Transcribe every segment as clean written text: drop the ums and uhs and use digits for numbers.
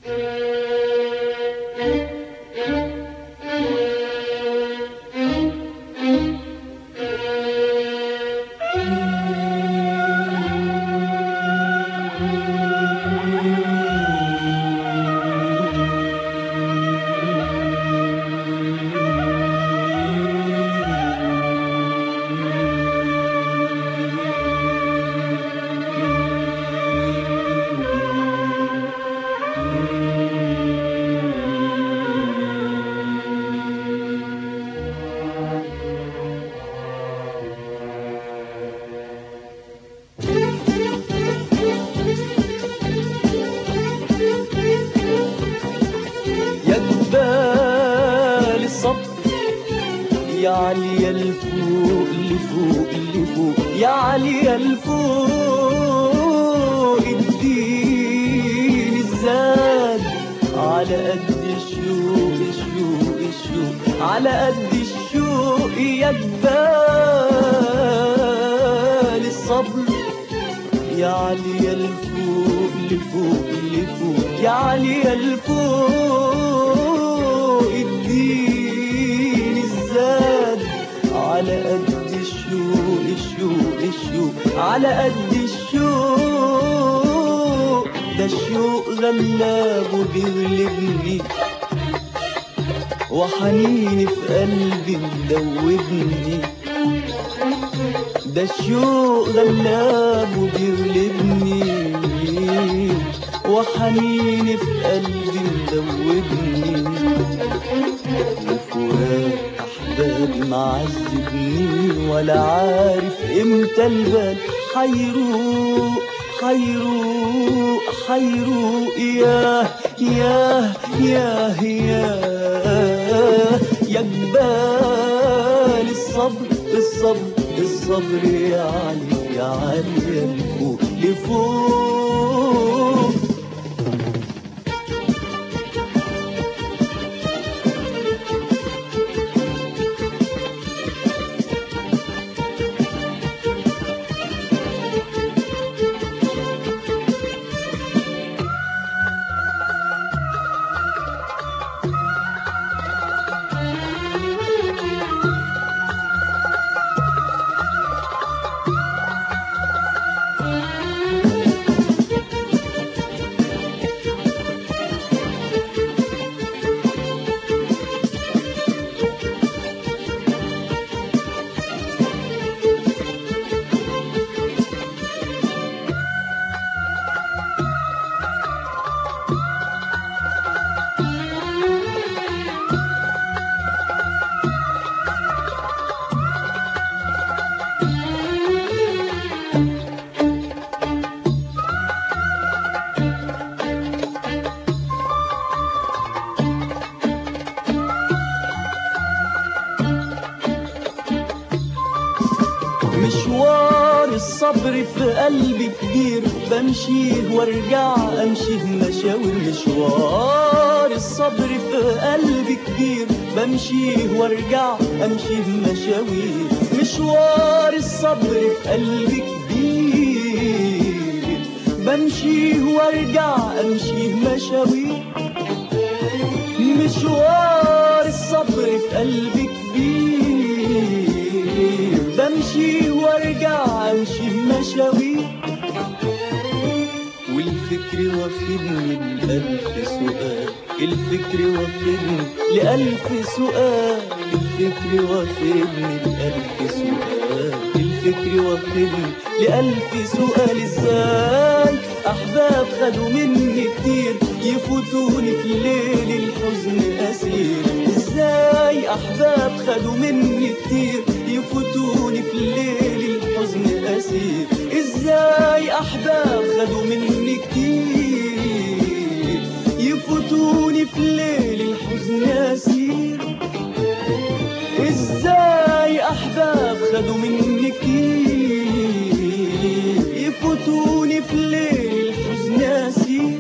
يا عالية الفوق لفوق لفوق، يا عالية الفوق اديني الزاد على قد الشوق الشوق الشوق، على قد الشوق يا جبال الصبر. يا عالية الفوق لفوق لفوق، يا عالية الفوق اديني الزاد على قد الشوق الشوق الشوق، على قد الشوق. ده الشوق غلاب وبيغلبني وحنيني في قلبي مدوبني. ده الشوق غلاب وبيغلبني وحنيني في قلبي مدوبني. وفراق أحبابي معذبني ولا عارف امتى البال حيروق حيروق حيروق. ياه ياه ياه ياه يا جبال الصبر الصبر الصبر. يا علي يا علي لفوق لفوق. مشوار الصبر في قلبي كبير، بمشيه وارجع امشيه مشاوير. مشوار الصبر في قلبي كبير، بمشيه وارجع امشيه مشاوير. مشوار الصبر في قلبي كبير، بمشيه وارجع امشيه مشاوير. مشوار الصبر في قلبي كبير، بمشي وارجع امشي مشاوير. والفكر واخدني لألف سؤال، الفكر واخدني لألف سؤال، الفكر واخدني لألف سؤال، الفكر واخدني لألف سؤال. ازاي احباب خدوا مني كتير يفوتوني في ليل الحزن اسير؟ ازاي احباب خدوا مني كتير يفوتوني في الليل الحزن اسير؟ ازاي احباب خدوا مني كتير يفوتوني في الليل الحزن اسير؟ ازاي احباب خدوا مني كتير يفوتوني في الليل الحزن اسير؟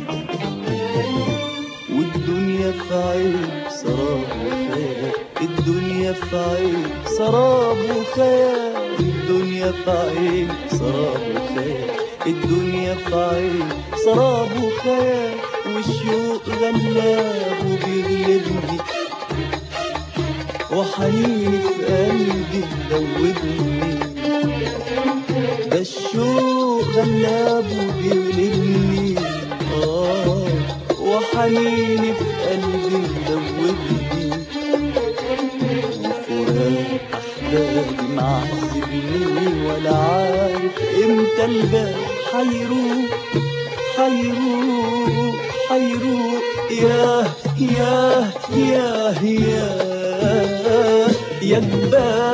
والدنيا في عين سراب وخيال، الدنيا في عين سراب وخيال، الدنيا في عين سراب وخيال، الدنيا في عين سراب وخيال. والشوق غلاب وبيغلبني، وحنيني في قلبي مدوبني. ده الشوق غلاب وبيغلبني، وحنيني في قلبي مدوبني. وفراق أحبابي معذبني، ولا عارف امتى الباب حيروح حيروح حيروح. ياه ياه ياه ياه يا جبال